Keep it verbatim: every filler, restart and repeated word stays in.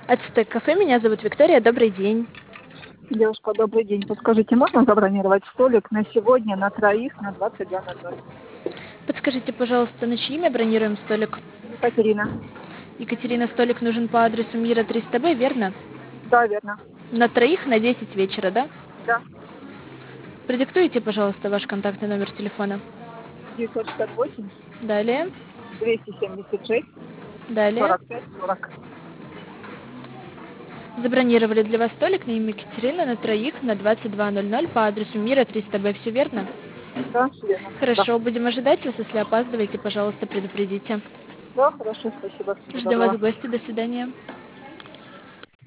Ацтек кафе, меня зовут Виктория, добрый день. Девушка, добрый день. Подскажите, можно забронировать столик на сегодня на троих на двадцать два ноль ноль? Подскажите, пожалуйста, на чье имя бронируем столик? Екатерина. Екатерина, столик нужен по адресу Мира триста Б, верно? Да, верно. На троих на десять вечера, да? Да. Продиктуйте, пожалуйста, ваш контактный номер телефона. девятьсот шестьдесят восемь Далее, двести семьдесят шесть далее. сорок пять сорок. Забронировали для вас столик на имя Екатерина на троих на двадцать два ноль ноль по адресу Мира триста Б, все верно? Да, верно. Да. Хорошо, будем ожидать вас, если опаздываете, пожалуйста, предупредите. Да, хорошо, спасибо. Всего Ждем вас доброго. в гости, до свидания.